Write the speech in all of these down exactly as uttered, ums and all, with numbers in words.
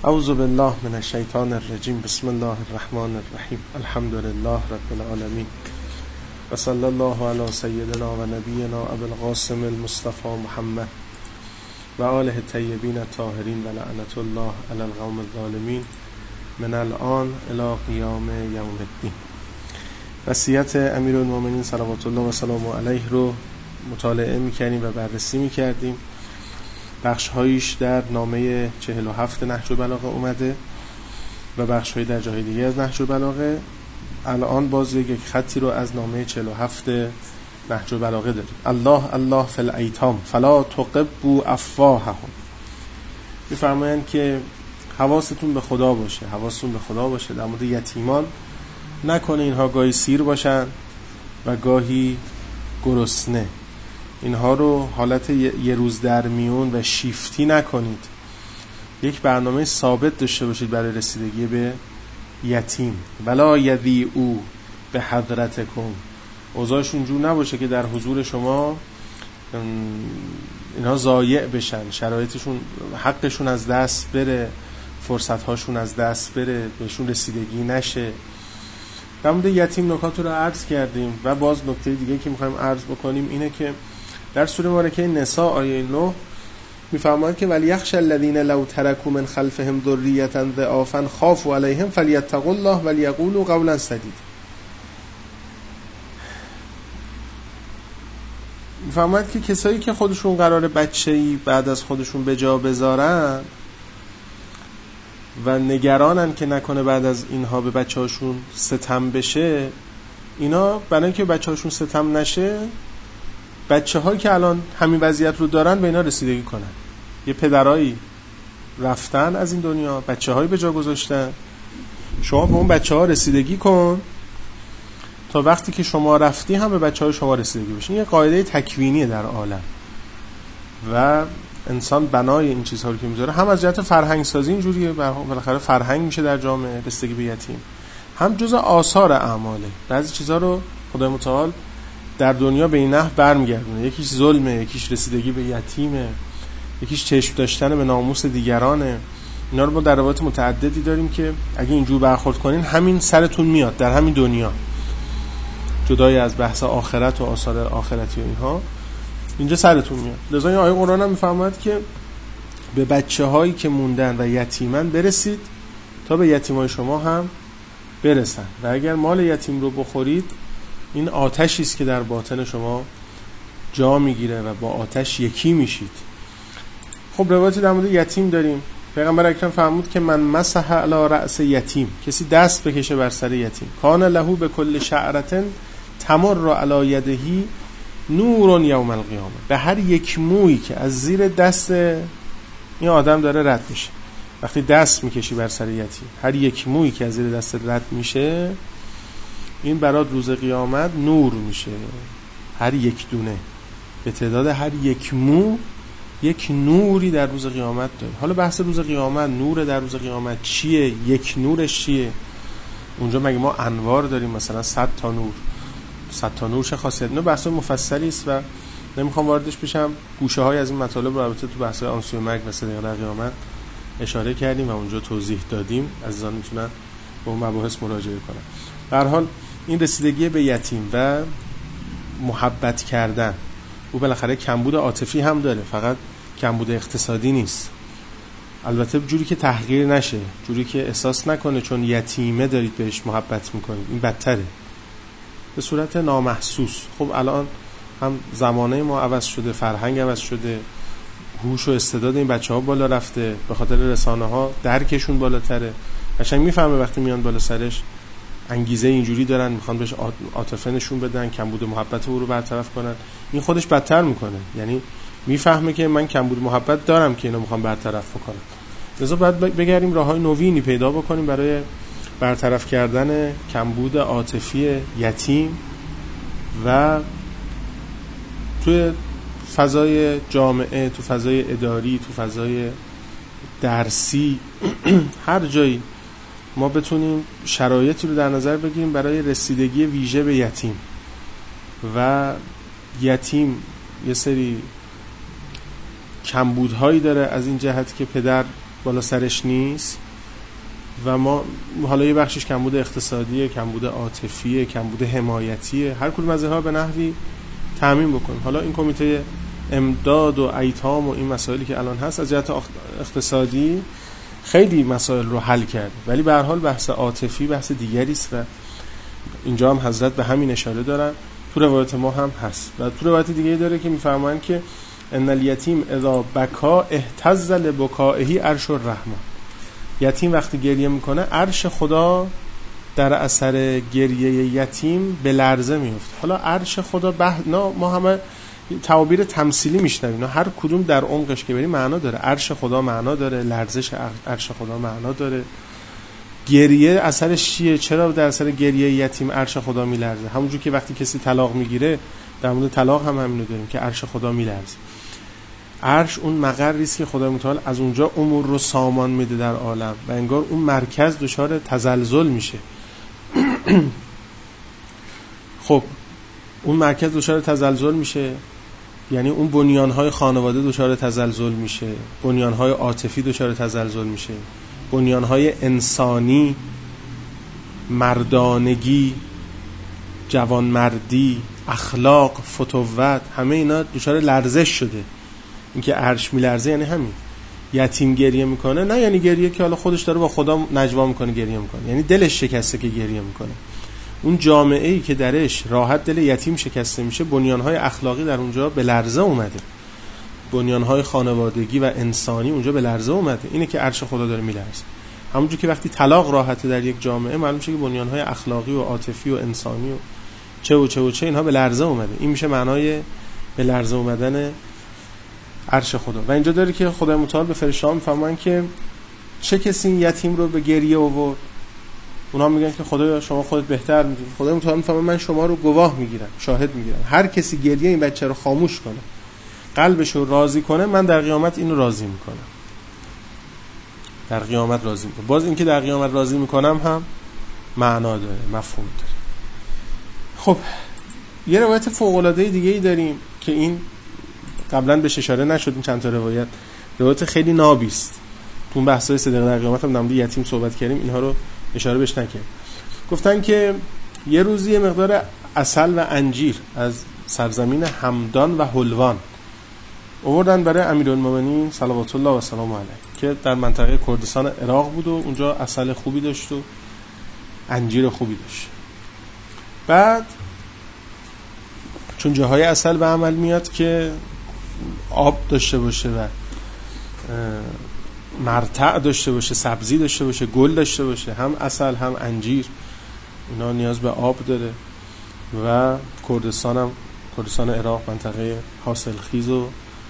اعوذ بالله من الشیطان الرجیم. بسم الله الرحمن الرحیم. الحمد لله رب العالمین و صلی الله علی سیدنا و نبینا ابی القاسم المصطفى محمد و آله الطیبین الطاهرین و لعنت الله علی القوم الظالمین من الان الی قیام یوم الدین. وصیت امیرالمومنین صلوات الله و سلامه علیه رو مطالعه می‌کردیم و بررسی می‌کردیم. بخش‌هایش در نامه چهل و هفت نهج البلاغه اومده و بخش‌های در جاهای دیگه از نهج البلاغه. الان باز یک خطی رو از نامه چهل و هفت نهج البلاغه داریم. الله الله فی الایتام فلا تقبوا افواههم. می‌فرمایند که حواستون به خدا باشه، حواستون به خدا باشه در مورد یتیمان، نکنه اینها گاهی سیر باشن و گاهی گرسنه. اینها رو حالت یه روز در میون و شیفتی نکنید. یک برنامه ثابت داشته باشید برای رسیدگی به یتیم. ولا یضیعوا به حضرتکم. اوضاعشون جور نباشه که در حضور شما اینها ضایع بشن، شرایطشون، حقشون از دست بره، فرصت‌هاشون از دست بره، بهشون رسیدگی نشه. در مورد یتیم نکات رو عرض کردیم و باز نکته دیگه که می‌خوایم عرض بکنیم اینه که در سوره مبارکه نساء آیه نه می‌فرماید که ولیخشى الذین لو ترکوا من خلفهم ذریة ضعافا خافوا علیهم فلیتقوا الله ولیقولوا قولا سدیدا. می‌فرماید که کسایی که خودشون قراره بچه‌ای بعد از خودشون به جا بذارن و نگرانن که نکنه بعد از اینها به بچه‌هاشون ستم بشه، اینا برای اینکه بچه‌هاشون ستم نشه، بچه‌هایی که الان همین وضعیت رو دارن به اینا رسیدگی کنن. یه پدرایی رفتن از این دنیا، بچه‌هایی به جا گذاشتن، شما به اون بچه‌ها رسیدگی کن تا وقتی که شما رفتی هم به بچه‌های شما رسیدگی بشه. این یه قاعده تکوینیه در عالم و انسان بنای این چیزها رو که میذاره هم از جهت فرهنگ سازی اینجوریه، بالاخره فرهنگ میشه در جامعه رسیدگی به یتیم، هم جزء آثار اعماله. بعضی چیزها رو خدای متعال در دنیا به این نحو برمیگردونه. یکیش ظلمه، یکیش رسیدگی به یتیمه، یکیش چشم داشتن به ناموس دیگرانه. اینا رو ما در روایت متعددی داریم که اگه اینجور برخورد کنین همین سرتون میاد در همین دنیا، جدای از بحث آخرت و آثار آخرتی و اینها، اینجا سرتون میاد. لذا این آیه قرآن هم میفرماید که به بچه هایی که موندن و یتیمن برسید تا به یتیمای شما هم برسن و اگر مال یتیم رو بخورید این آتشی است که در باطن شما جا میگیره و با آتش یکی میشید. خب روایتی در مورد یتیم داریم. پیغمبر اکرم فرمود که من مسح علی رأس یتیم، کسی دست بکشه بر سر یتیم، کان له به کل شعرة تمر علی یده نور یوم القیامه. به هر یک مویی که از زیر دست این آدم داره رد میشه، وقتی دست میکشی بر سر یتیم، هر یک مویی که از زیر دست رد میشه، این برات روز قیامت نور میشه. هر یک دونه به تعداد هر یک مو یک نوری در روز قیامت داره. حالا بحث روز قیامت، نور در روز قیامت چیه، یک نورش چیه؟ اونجا مگه ما انوار داریم مثلا صد تا نور، صد تا نور چه خاصیت؟ اینا بحث مفصلی است و نمیخوام واردش بشم. گوشه های از این مطالب رو البته تو بحث آنسوی مرگ و صدق در قیامت اشاره کردیم و اونجا توضیح دادیم. عزیزان میتونن به اون مباحث مراجعه کنن. به هر حال این رسیدگی به یتیم و محبت کردن، او بالاخره کمبود عاطفی هم داره، فقط کمبود اقتصادی نیست. البته جوری که تحقیر نشه، جوری که احساس نکنه چون یتیمه دارید بهش محبت میکنید، این بدتره، به صورت نامحسوس. خب الان هم زمانه ما عوض شده، فرهنگ عوض شده، هوش و استعداد این بچه‌ها بالا رفته، به خاطر رسانه‌ها درکشون بالاتره، قشنگ میفهمه وقتی میان بالا سرش انگیزه اینجوری دارن، میخوان بهش عاطفه نشون بدن، کمبود محبت او رو برطرف کنن. این خودش بدتر میکنه، یعنی میفهمه که من کمبود محبت دارم که اینو میخوام برطرف بکنم. لذا باید بگردیم راههای نوینی پیدا بکنیم برای برطرف کردن کمبود عاطفی یتیم و توی فضای جامعه، تو فضای اداری، تو فضای درسی، هر جایی ما بتونیم شرایطی رو در نظر بگیریم برای رسیدگی ویژه به یتیم. و یتیم یه سری کمبودهایی داره از این جهت که پدر بالا سرش نیست و ما حالا یه بخشش کمبود اقتصادیه، کمبود عاطفیه، کمبود حمایتیه، هر کدوم از اینها به نحوی تامین بکنیم. حالا این کمیته امداد و ایتام و این مسائلی که الان هست از جهت اقتصادی خیلی مسائل رو حل کرد، ولی به هر حال بحث عاطفی بحث دیگری است و اینجا هم حضرت به همین اشاره دارن. تو روایت ما هم هست و تو روایت دیگه داره که میفرمایند که ان الیتیم اذا بکا اهتز لبکائه عرش الرحمن. یتیم وقتی گریه میکنه عرش خدا در اثر گریه یتیم به لرزه میفته. حالا عرش خدا بح... نه ما همه تعابیر تمثیلی میشنویم، هر کدوم در عمقش که بریم معنا داره. عرش خدا معنا داره، لرزش عرش خدا معنا داره. گریه اثرش چیه؟ چرا در اثر گریه یتیم عرش خدا میلرزه؟ همونجور که وقتی کسی طلاق میگیره در مورد طلاق هم همینو داریم که عرش خدا میلرزه. عرش اون مقری است که خدای متعال از اونجا امور رو سامان میده در عالم و انگار اون مرکز دچار تزلزل میشه. خب اون مرکز دچار تزلزل میشه، یعنی اون بنیانهای خانواده دچار تزلزل میشه، بنیانهای عاطفی دچار تزلزل میشه، بنیانهای انسانی، مردانگی، جوانمردی، اخلاق، فتوت، همه اینا دچار لرزش شده. اینکه عرش میلرزه یعنی همین. یتیم گریه میکنه نه یعنی گریه که حالا خودش داره با خدا نجوا میکنه گریه میکنه، یعنی دلش شکسته که گریه میکنه. اون جامعه‌ای که درش راحت دل یتیم شکسته میشه بنیانهای اخلاقی در اونجا به لرزه اومده، بنیانهای خانوادگی و انسانی اونجا به لرزه اومده. اینه که عرش خدا داره میلرزه. همونجور که وقتی طلاق راحته در یک جامعه معلوم میشه که بنیانهای اخلاقی و عاطفی و انسانی و چه و چه و چه اینها به لرزه اومده. این میشه معنای به لرزه اومدن عرش خدا. و اینجا داره که خدای متعال به فرشته‌ها میفرمایند که چه کسی این یتیم رو به گریه آورد؟ اونها میگن که خدایا شما خودت بهتر میدونی. خدای متعال میفرماید من شما رو گواه میگیرم، شاهد میگیرم. هر کسی گریه این بچه رو خاموش کنه، قلبش رو راضی کنه، من در قیامت اینو راضی میکنم. در قیامت راضی میکنم. باز اینکه در قیامت راضی میکنم هم معنا داره، مفهوم داره. خب یه روایت فوق العاده دیگه ای داریم که این قبلا بهش اشاره نشد. این چند تا روایت روایت خیلی نابی است. تو اون بحث‌های صدق در قیامت هم در مورد یتیم صحبت کردیم، اینها رو اشاره بهش نکردیم. گفتن که یه روزی مقدار عسل و انجیر از سرزمین همدان و حلوان آوردن برای امیرالمومنین صلوات الله و سلام علیه که در منطقه کردستان عراق بود و اونجا عسل خوبی داشت و انجیر خوبی داشت. بعد چون جاهای عسل به عمل میاد که آب داشته باشه و مرتع داشته باشه، سبزی داشته باشه، گل داشته باشه، هم عسل هم انجیر اینا نیاز به آب داره و کردستان هم کردستان عراق منطقه حاصلخیز و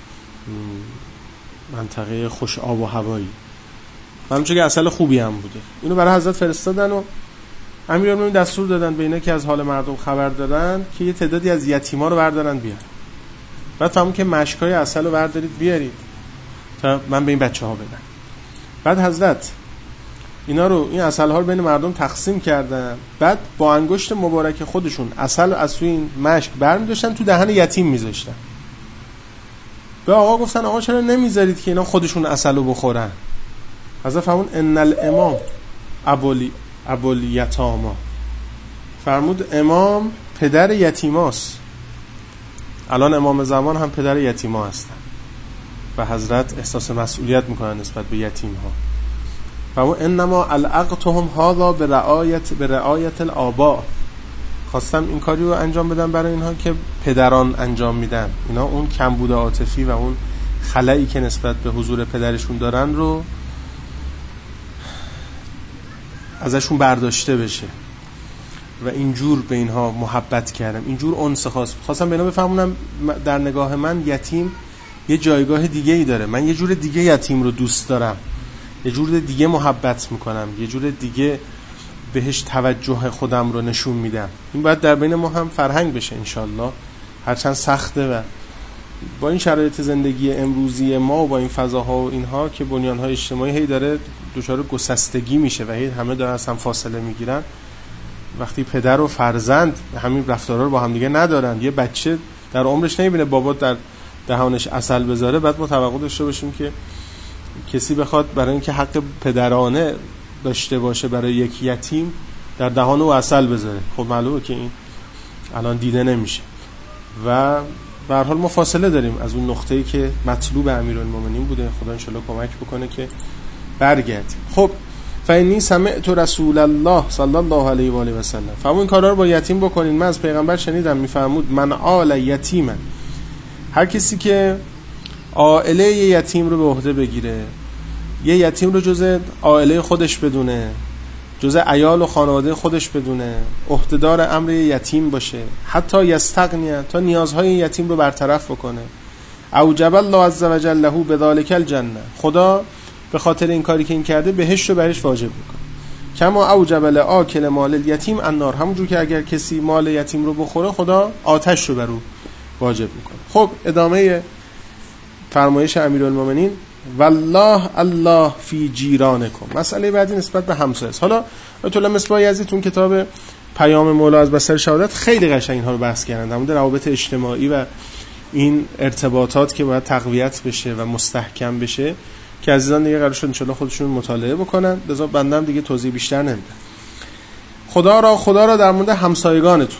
منطقه خوش آب و هوایی، همونجوری که عسل خوبی هم بوده. اینو برای حضرت فرستادن و امیرالمومنین دستور دادن به اینا که از حال مردم خبر دارن که یه تعدادی از یتیما رو بردارن بیارن. بعد فهمون که مشکای عسل رو بردارید بیارید تا من به این بچه ها بدم. بعد حضرت اینا رو این عسل ها رو بین مردم تقسیم کردن. بعد با انگشت مبارک خودشون عسل از توی این مشک برمی داشتن تو دهن یتیم میذاشتن. به آقا گفتن آقا چرا نمیذارید که اینا خودشون عسل رو بخورن؟ حضرت فرمود ان الامام ابولی ابولی یتاما، فرمود امام پدر یتیماست. الان امام زمان هم پدر یتیما هستن و حضرت احساس مسئولیت میکنن نسبت به یتیم ها. فرمود انما العقتهم هذا برعایت برعایت الآباء، خواستم این کاری رو انجام بدم برای اینها که پدران انجام میدن. اینا اون کمبود عاطفی و اون خلایی که نسبت به حضور پدرشون دارن رو ازشون برداشته بشه و اینجور به اینها محبت کردم، اینجور انس خاص خواستم به اینا بفهمونم در نگاه من یتیم یه جایگاه دیگه ای داره، من یه جور دیگه یتیم رو دوست دارم، یه جور دیگه محبت میکنم، یه جور دیگه بهش توجه خودم رو نشون میدم. این باید در بین ما هم فرهنگ بشه انشالله، هرچند سخته و با این شرایط زندگی امروزی ما و با این فضاها و اینها که بنیانهای اجتماعی هی داره دچار گسستگی میشه و هی همه دارن از هم فاصله میگیرن. وقتی پدر و فرزند همین رفتارها رو با هم دیگه ندارن، یه بچه در عمرش نمیبینه بابا در دهانش عسل بذاره، بعد ما توقع داشته باشیم که کسی بخواد برای اینکه حق پدرانه داشته باشه برای یک یتیم در دهان او عسل بذاره، خب معلومه که این الان دیده نمیشه و به هر حال ما فاصله داریم از اون نقطه‌ای که مطلوب امیرالمومنین بوده. خدا انشالله کمک بکنه که برگردیم. خب فإنی سمعت رسول الله صلی الله علیه و آله و سلم، فرمود این کارا رو با یتیم بکنین. من از پیغمبر شنیدم میفرمود من آل یتیما، هر کسی که عائله یتیم رو به عهده بگیره، یه یتیم رو جزء عائله خودش بدونه، جزء عیال و خانواده خودش بدونه، عهدهدار امر یتیم باشه، حتی یستغنی، تا نیازهای یتیم رو برطرف بکنه، اوجب الله عز وجل له بذلک الجنه، خدا به خاطر این کاری که این کرده بهشت رو برش واجب میکنه. کما اوجب لآکل مال الیتیم النار، همونجور که اگر کسی مال یتیم رو بخوره خدا آتش رو بر او واجب میکنه. خب ادامه فرمایش امیرالمومنین والله الله فی جیرانکم، مسئله بعدی نسبت به همسایه است. حالا آیت الله مصباح یزدی تو کتاب پیام مولا از بصر شهادت خیلی قشنگ اینها رو بحث کردن، در مورد روابط اجتماعی و این ارتباطات که باید تقویت بشه و مستحکم بشه که عزیزان دیگه قرار شد ان شاء الله خودشون مطالعه بکنن، لذا بندم دیگه توضیح بیشتر نمیدم. خدا را خدا را در مورد همسایگانتون،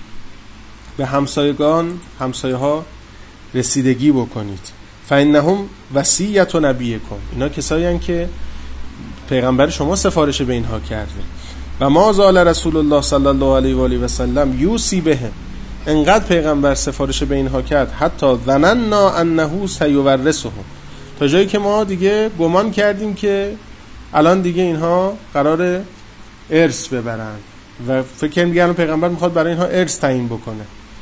به همسایگان همسایه ها رسیدگی بکنید. فإنهم وصیت نبیکم، اینا کسایی هستند که پیغمبر شما سفارش به اینها کرده. و ما زال رسول الله صلی الله علیه و آله و سلم یوصی بهم، انقدر پیغمبر سفارش به اینها کرد حتی ظننا انه سیورثهم، تا جایی که ما دیگه گمان کردیم که الان دیگه اینها قرار ارث ببرن و فکر می‌کردیم پیغمبر میخواد برای اینها ارث تعیین بکنه.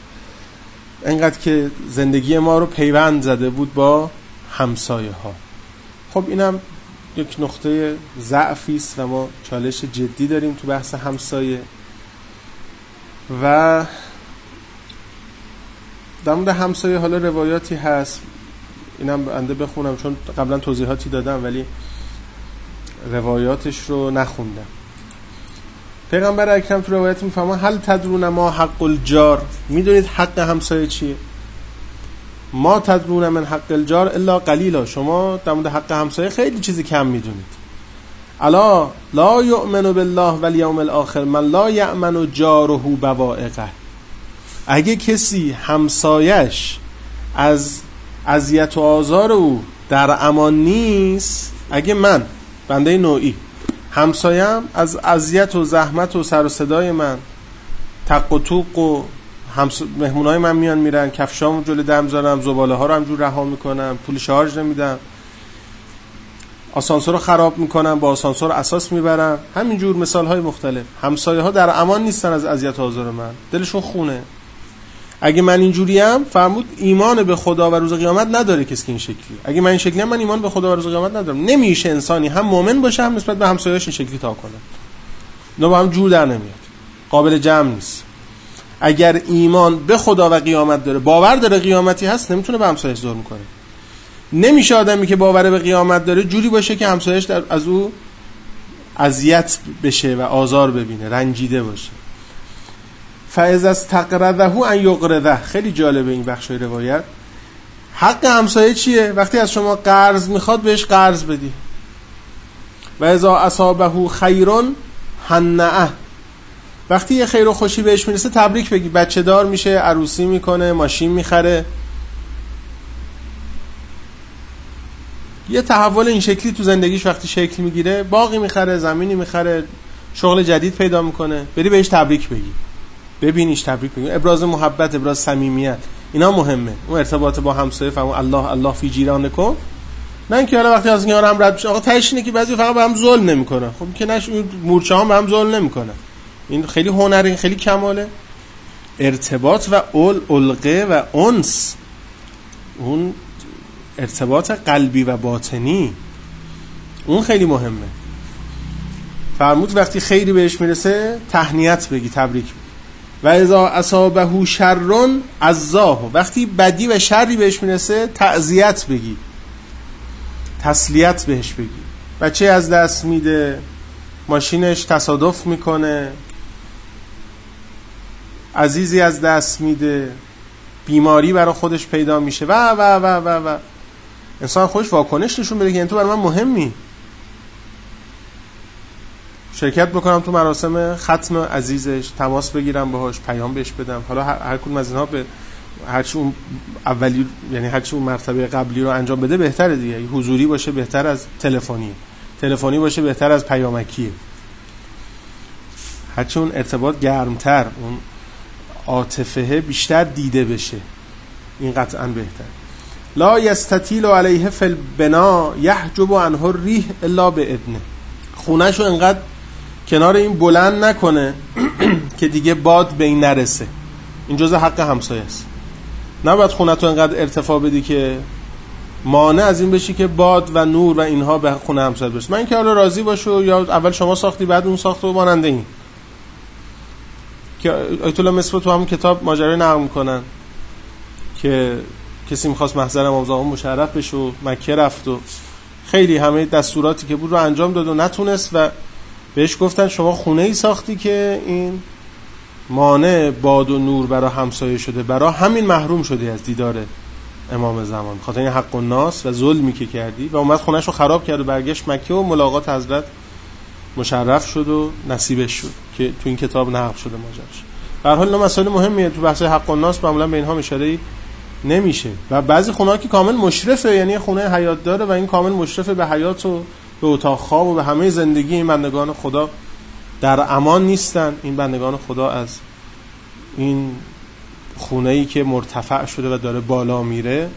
انقدر که زندگی ما رو پیوند زده بود با همسایه ها. خب اینم یک نقطه ضعفی است و ما چالش جدی داریم تو بحث همسایه. و در مورد همسایه حالا روایاتی هست، اینم بنده بخونم چون قبلا توضیحاتی دادم ولی روایاتش رو نخوندم. پیغمبر اکرم تو روایت میفهمه هل تدرون ما حق الجار، میدونید حق همسایه چیه؟ ما تدرون من حق الجار الا قلیلا، شما در مورد حق همسایه خیلی چیزی کم میدونید. الا لا یؤمن بالله والیوم الاخر من لا یأمن جاره بوائقه، اگه کسی همسایش از اذیت و آزار او در امان نیست، اگه من بنده نوعی همسایم از اذیت و زحمت و سر و صدای من، تق و توق و همس... مهمونای من میان میرن، کفشامو جلوی در میذارم، زباله ها رو همجور رها میکنم، پول شارژ نمیدم، آسانسور رو خراب میکنم، با آسانسور اساس میبرم، همینجور مثال های مختلف. همسایه ها در امان نیستن از اذیت و آزار من، دلشون خونه. اگه من اینجوریم فرمود ایمان به خدا و روز قیامت نداره کسی که این شکلی. اگه من این شکلی هم من ایمان به خدا و روز قیامت ندارم. نمیشه انسانی هم مؤمن باشه هم نسبت به همسایه‌اش این شکلی تا کنه، نه با هم جور در نمیاد، قابل جمع نیست. اگر ایمان به خدا و قیامت داره، باور داره قیامتی هست، نمیتونه به همسایه‌اش ظلم کنه. نمیشه آدمی که باور به قیامت داره جوری باشه که همسایه‌اش از او اذیت بشه و آزار ببینه، رنجیده باشه. فاذا استقرضه ان یقرضه، خیلی جالبه این بخشای روایت. حق همسایه چیه؟ وقتی از شما قرض میخواد بهش قرض بدی. و اذا اصابه خیر هنئه، وقتی یه خیر و خوشی بهش میرسه تبریک بگی، بچه دار میشه، عروسی میکنه، ماشین میخره. یه تحول این شکلی تو زندگیش وقتی شکل میگیره، باقی میخره، زمینی میخره، شغل جدید پیدا میکنه، بری بهش تبریک بگی، ببینیش تبریک بگی. ابراز محبت، ابراز صمیمیت، اینا مهمه. اون ارتباط با همسایه، فهمو الله الله فی جیرانکم، نه اینکه حالا وقتی از کنار هم رد بشه، آقا تهش اینه که بعضی فقط به هم ظلم نمیکنه. خب که نش اون مورچه هم به هم ظلم نمیکنه. این خیلی هنری، خیلی کماله. ارتباط و اول القه و انس، اون ارتباط قلبی و باطنی، اون خیلی مهمه. فرمود وقتی خیری بهش میرسه تهنیت بگی، تبریک بگی. و اذا اصابه شر عزاه، وقتی بدی و شری بهش میرسه تعزیت بگی، تسلیت بهش بگی. بچه از دست میده، ماشینش تصادف میکنه، عزیزی از دست میده، بیماری برای خودش پیدا میشه و و و و و انسان خودش واکنش نشون بده که این تو برای من مهمی، شرکت بکنم تو مراسم ختم عزیزش، تماس بگیرم باهاش، پیام بهش بدم. حالا هر, هر کدوم از اینها به هرچی اون اولی، یعنی هرچی اون مرتبه قبلی رو انجام بده بهتره دیگه. حضوری باشه بهتر از تلفنی، تلفنی باشه بهتر از پیامکی. هرچی اون ارتباط گرمتر، اون عاطفه بیشتر دیده بشه، این قطعا بهتر. لا یستطیل علیه فی البنا یحجب عنه الریح الا باذنه. خونه‌شو انقدر کنار این بلند نکنه که دیگه باد به این نرسه. این جزء حق همسایه است. نباید خونه‌تو انقدر ارتفاع بدی که مانع از این بشی که باد و نور و اینها به خونه همسایه برسه. من که حالا راضی باشو، یا اول شما ساختی بعد اون ساخت و ماننده این که آیت الله مصری تو همون کتاب ماجرا نقل میکنن که کسی میخواست محضر امام زمان مشرف بشه و مکه رفت و خیلی همه دستوراتی که بود رو انجام داد و نتونست و بهش گفتن شما خونه ای ساختی که این مانع باد و نور برای همسایه شده، برای همین محروم شدی از دیدار امام زمان، خاطر این حق الناس و ظلمی که کردی. و اومد خونه‌شو خراب کرد و برگشت مکه و ملاقات حضرت مشرف شد و نصیبش شد که تو این کتاب نقل شده ماجراش. به هر حال اینا مسائل مهمیه. تو بحث حق الناس معمولا به اینها اشاره نمیشه و بعضی خونه‌ها که کامل مشرفه، یعنی خونه حیات داره و این کامل مشرفه به حیات و به اتاق خواب و به همه زندگی این بندگان خدا، در امان نیستن این بندگان خدا از این خونه‌ای که مرتفع شده و داره بالا میره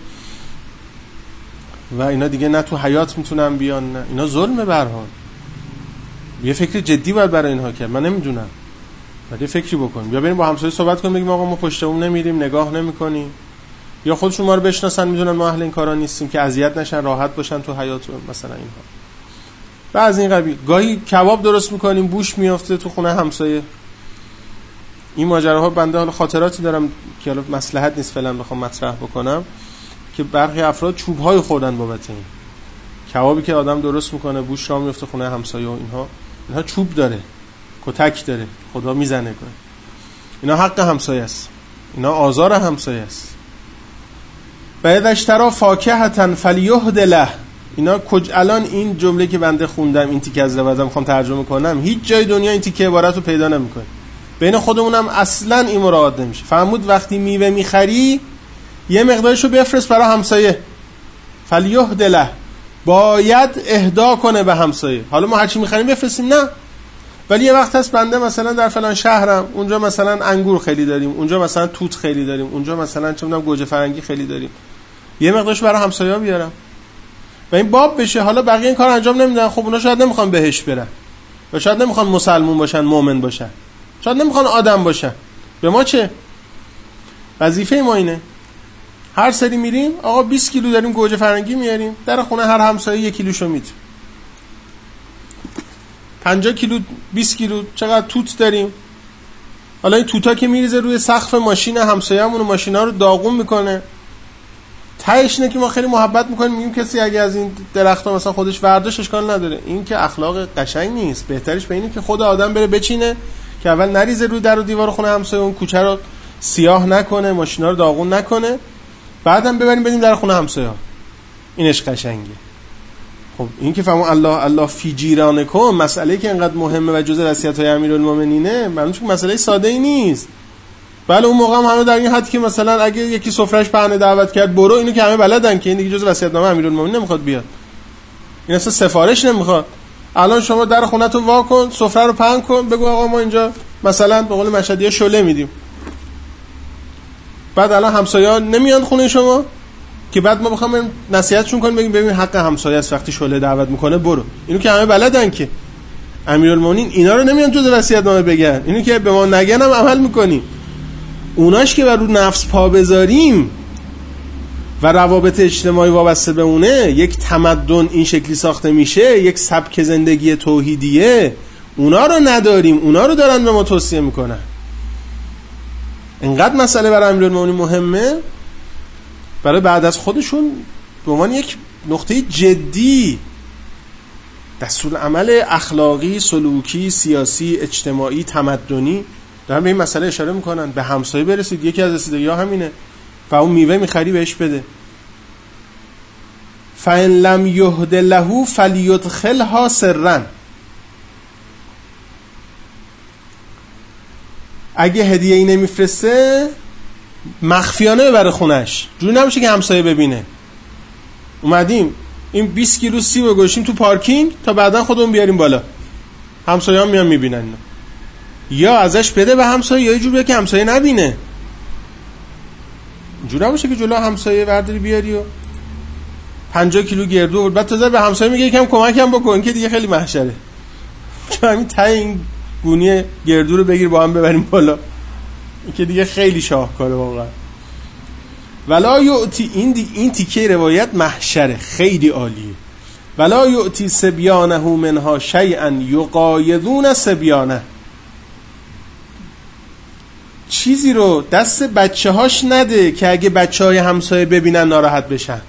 و اینا دیگه نه تو حیات میتونن بیان، نه اینا ظلمه. به هر حال یه فکر جدی باید برای اینها کرد. من نمیدونم، بعد یه فکری بکنیم، یا بریم با همسایه صحبت کنیم بگیم آقا ما پشتمون نمیریم، نگاه نمیکنیم، یا خودشون ما رو بشناسن میدونن ما اهل این کارا نیستیم که اذیت نشن، راحت باشن تو حیات مثلا اینها. بعضی این قبیل گاهی کباب درست میکنیم بوش میافته تو خونه همسایه. این ماجراها بنده حالا خاطراتی دارم که حالا مصلحت نیست فعلا بخوام مطرح بکنم که برخی افراد چوب‌های خوردن بابت این کبابی که آدم درست میکنه بوش را میفته خونه همسایه و اینها. اینها چوب داره، کتک داره، خدا میزنه کنه. اینا حق همسایه است، اینا آزار همسایه است. بعد اشترا فاکهةً فلیهد له. اینا کج الان این جمله که بنده خوندم، این تیکه از روایت میخوام ترجمه کنم، هیچ جای دنیا این تیکه عبارت رو پیدا نمیکنه. بین خودمونم اصلا این مراعات نمیشه. فرمود وقتی میوه میخری یه مقدارشو بفرست برای همسایه، فلیهد له، باید اهدا کنه به همسایه. حالا ما هرچی میخریم بفرستیم نه، ولی یه وقت هست بنده مثلا در فلان شهرم، اونجا مثلا انگور خیلی داریم، اونجا مثلا توت خیلی داریم، اونجا مثلا چه میدونم گوجه فرنگی خیلی داریم، یه مقدارش برای همسایه‌ها بیارم و این باب بشه. حالا بقیه این کار انجام نمیدن، خب اونا شاید نمیخوان بهش برن و شاید نمیخوان مسلمون باشن، مؤمن باشن، شاید نمیخوان آدم باشن. به ما چه؟ وظیفه ما اینه هر سری میریم آقا بیست کیلو داریم گوجه فرنگی میاریم، در خونه هر همسایه یک کیلوشو میدیم. پنجاه کیلو، بیست کیلو، چقدر توت داریم. حالا این توتا که میریزه روی سقف ماشین همسایه‌مون و ماشینا رو داغون میکنه. تهش اینه که ما خیلی محبت میکنیم، میگیم کسی اگه از این درخت‌ها مثلا خودش ورداش اشکال نداره. این که اخلاق قشنگ نیست. بهترش به اینه که خود آدم بره بچینه که اول نریزه روی در و دیوار خونه همسایه، اون کوچه رو سیاه نکنه، ماشینا رو داغون نکنه، بعدم ببریم بدیم در خونه همسایه‌ها. اینش قشنگه. خب این که فهمون الله الله فی جیرانکم، مسئله که انقدر مهمه و جزء وصیت‌های امیرالمومنینه، معلومه که مسئله ساده‌ای نیست. بله اون موقع هم همه در این حد که مثلا اگه یکی سفرهش پهنه دعوت کرد برو، اینو که همه بلدن که این دیگه جزء وصیت‌نامه امیرالمومنین نمیخواد بیاد، این اصلا سفارش نمیخواد. الان شما در خونه‌تون وا کن، سفره رو پهن کن، بگو آقا ما اینجا مثلا به قول مشهدی‌ها شله میدیم. بعد الان همسایه‌ها نمیان خونه شما که بعد ما بخوام نصیحتشون کنیم بگیم ببین حق همسایه است وقتی شله دعوت میکنه برو. اینو که همه بلدن که امیرالمومنین اینا رو نمیان جزء وصیت‌نامه بگن، اینو که به ما نگن هم عمل میکنیم. اوناش که بر رو نفس پا بذاریم و روابط اجتماعی وابسته به اونه، یک تمدن این شکلی ساخته میشه، یک سبک زندگی توحیدیه، اونا رو نداریم، اونا رو دارن به ما توصیه میکنن. اینقدر مسئله برای امیرالمومنین مهمه، برای بعد از خودشون به عنوان یک نقطه جدی دستور عمل اخلاقی، سلوکی، سیاسی، اجتماعی، تمدنی دارن به این مسئله اشاره میکنن. به همسایه برسید، یکی از رسیدگی‌ها همینه. و اون میوه میخری بهش بده. فَإِن لَمْ يُهْدَ لَهُ فَلْيُدْخِلْهَا سِرًّا. اگه هدیه ای نمیفرسته مخفیانه ببره خونش، جوری نمیشه که همسایه ببینه. اومدیم این بیست کیلو سیب رو گذاشتیم تو پارکینگ تا بعدن خودمون بیاریم بالا، همسایه هم میان میبینن. یا ازش بده به همسایه یا یه جوری که همسایه نبینه. جوری نمیشه که جلو همسایه ورداری بیاری و پنجاه کیلو گردو و بعد تازه به همسایه میگه یکم کمکم بکن، که دیگه خیلی محشره. چون همین ته این گونی گردو رو بگیر با هم ببریم بالا، این که دیگه خیلی شاهکاره واقعا. ولا یعطی، این دی این تیکه روایت محشره، خیلی عالیه. ولا یعطی صبیانه منها شیئا یقایدون صبیانه، چیزی رو دست بچه هاش نده که اگه بچه های همسایه ببینن ناراحت بشن.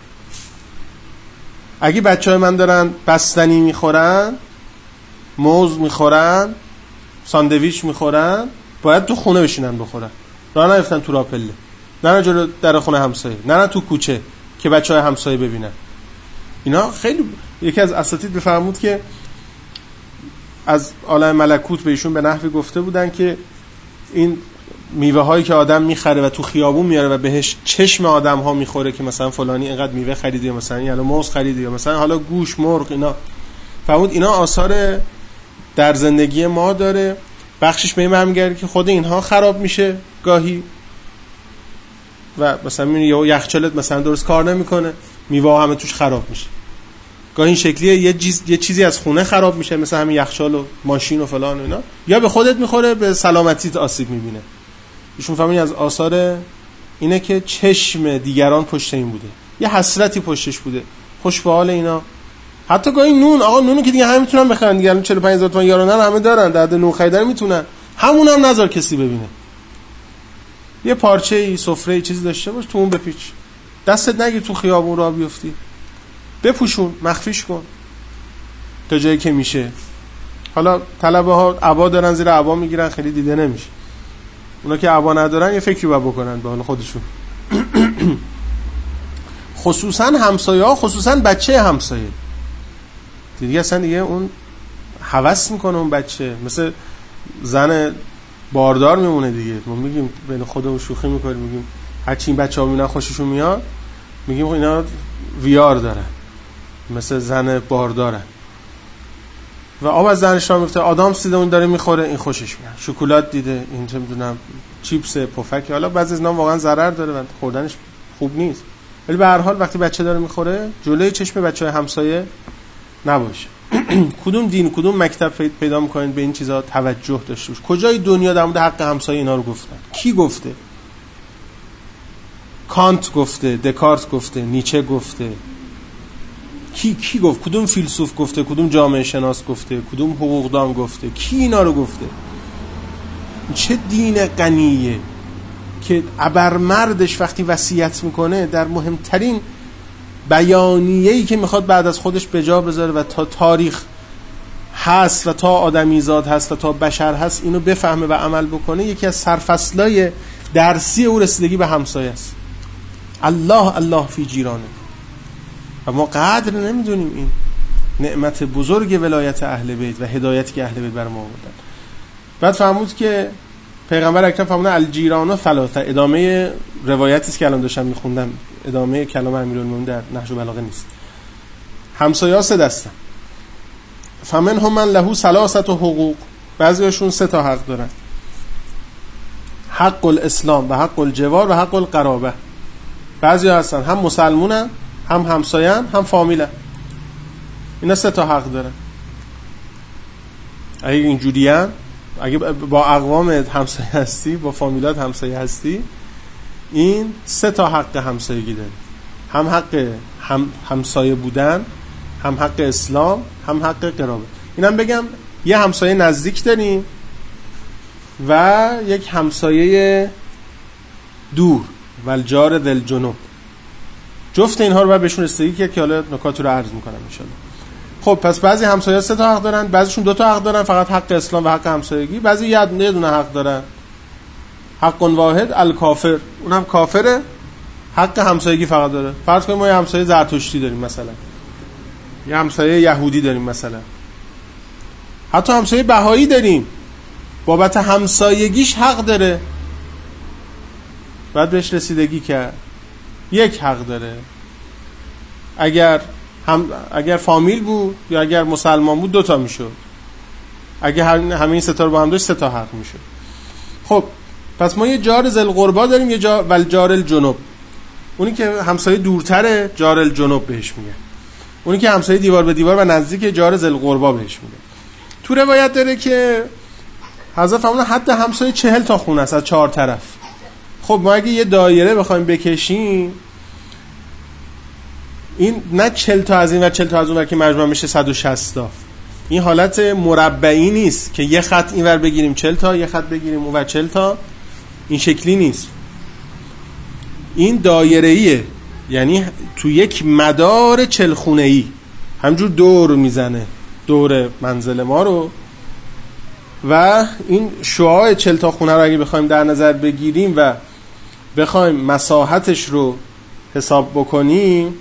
اگه بچه های من دارن بستنی میخورن، موز میخورن، ساندویچ میخورن، باید تو خونه بشینن بخورن، راه نیفتن تو راپله، نه نه جلو در خونه همسایه، نه نه تو کوچه که بچه های همسایه ببینن. اینا خیلی، یکی از اساتید بفرمود که از عالم ملکوت به ایشون به نحوی گفته بودن که این میوه هایی که آدم میخره و تو خیابون میاره و بهش چشم آدم ها میخوره که مثلا فلانی اینقدر میوه خریده یا مثلا یالا موز خریده یا مثلا حالا گوش مرغ، اینا فرمود اینا آثار در زندگی ما داره. بخشش به این برمیگرده که خود اینها خراب میشه گاهی و مثلا میبینی یه یخچالت مثلا درست کار نمیکنه، میوه همه توش خراب میشه. گاهی این شکلیه یه چیز یه چیزی از خونه خراب میشه، مثلا همین یخچال و ماشین و فلان و اینا، یا به خودت میخوره به سلامتیت آسیب میبینه. ایشون فهمید از آثار اینه که چشم دیگران پشت این بوده، یه حسرتی پشتش بوده، خوش به حال اینا. حتی گاهی نون، آقا نونو که دیگه همه میتونن بخرن دیگه، الان چهل و پنج هزار تومان یارانه همه دارن، درد نون خریدن میتونن، همونم نذار کسی ببینه. یه پارچه ای سفره ای چیزی داشته باش، تو اون بپیچ، دستت نگیر تو خیابون راه بیفتی، بپوشون، مخفیش کن تا جایی که میشه. حالا طلبه ها عبا دارن، زیر عبا میگیرن، خیلی دیده نمیشه. اونا که عبا ندارن یه فکری باید بکنن به حال خودشون. خصوصا همسایه ها، خصوصا بچه همسایه دیگه اصلا دیگه اون هوس میکنه اون بچه، مثل زن باردار میمونه دیگه. ما میگیم بین خودمون شوخی میکنیم، میگیم هرچی این بچه ها میبینن خوششون میاد، میگیم اینا ویار دارن، مثل زن باردارن و آب از زنش را میفته، آدامس دیده اون داره میخوره این خوشش میاد، شکلات دیده، این چه میدونم چیپس پفک، حالا بعضی از اینا واقعا ضرر داره و خوردنش خوب نیست، ولی به هر حال وقتی بچه داره میخوره جلوی چشم بچهای همسایه نباشه. کدوم دین کدوم مکتب پیدا میکنین به این چیزا توجه داشته باشه؟ کجای دنیا در مورد حق همسایه اینا رو گفتن؟ کی گفته؟ کانت گفته، دکارت گفته، نیچه گفته، کی کی گفت؟ کدوم فیلسوف گفته؟ کدوم جامعه شناس گفته؟ کدوم حقوقدان گفته؟ کی اینا رو گفته؟ چه دین غنیه که ابرمردش وقتی وصیت میکنه در مهمترین بیانیه‌ای که میخواد بعد از خودش به جا بذاره و تا تاریخ هست و تا آدمیزاد هست و تا بشر هست اینو بفهمه و عمل بکنه، یکی از سرفصلای درسی او رسیدگی به همسایه است. الله الله فی جیرانه. و ما قدر نمیدونیم این نعمت بزرگ ولایت اهل بیت و هدایتی که اهل بیت بر ما آوردن. بعد فهمود که پیغمبر اکرم فرمودن الجیران و ثلاثه، ادامه روایتی است که الان داشتم میخوندم، ادامه کلام امیرالمومنین در نهج البلاغه نیست. همسایه‌ها سه دستن. فمنهم من له ثلاثه حقوق، بعضیاشون سه تا حق دارن: حق الاسلام و حق الجوار و حق القرابه. بعضیا هستن هم مسلمونن، هم همسایه‌ان، هم فامیلن. اینا سه تا حق دارن. اگه اینجوریان، اگه با اقوام همسایه هستی، با فامیلات همسایه هستی، این سه تا حق همسایگی داره: هم حق هم همسایه بودن، هم حق اسلام، هم حق قرابه. اینم بگم یه همسایه نزدیک داریم و یک همسایه دور، والجار ذل جنوب. جفت اینها رو باید بهشون رسیدگی کرد که حالا نکات رو عرض میکنم ان شاء الله. خب پس بعضی همسایه‌ها سه تا حق دارن، بعضیشون دو تا حق دارن، فقط حق اسلام و حق همسایگی. بعضی یه دونه حق دارن، حق واحد الکافر، اونم کافره، حق همسایگی فقط داره. فرض کنیم ما یه همسایه زرتشتی داریم مثلا، یه همسایه یهودی داریم مثلا، حتی همسایه بهایی داریم، بابت همسایگیش حق داره، باید بهش رسیدگی کرد. یک حق داره. اگر هم اگر فامیل بود یا اگر مسلمان بود دوتا میشد. اگر همه این سه تا رو با هم داشت سه تا حق میشد. خب پس ما یه جار ذل قربا داریم، یه جار ول جار الجنوب. اونی که همسایه دورتره جار الجنوب بهش میگه. اونی که همسایه دیوار به دیوار و نزدیک جار ذل قربا بهش میگه. تو روایت داره که حضرت فرمودن حد همسایه چهل تا خونه است از چهار طرف. خب ما اگه یه دایره بخوایم بکشیم، این نه چهل تا از این و چهل تا از اون ور که مجموع میشه صد و شصت تا. این حالت مربعی نیست که یه خط اینور بگیریم چهل تا، یه خط بگیریم اونور چهل تا. این شکلی نیست. این دایره‌ایه، یعنی تو یک مدار چهل خونه‌ای همجور دور میزنه دور منزل ما رو. و این شعاع چهل تا خونه رو اگه بخوایم در نظر بگیریم و بخوایم مساحتش رو حساب بکنیم،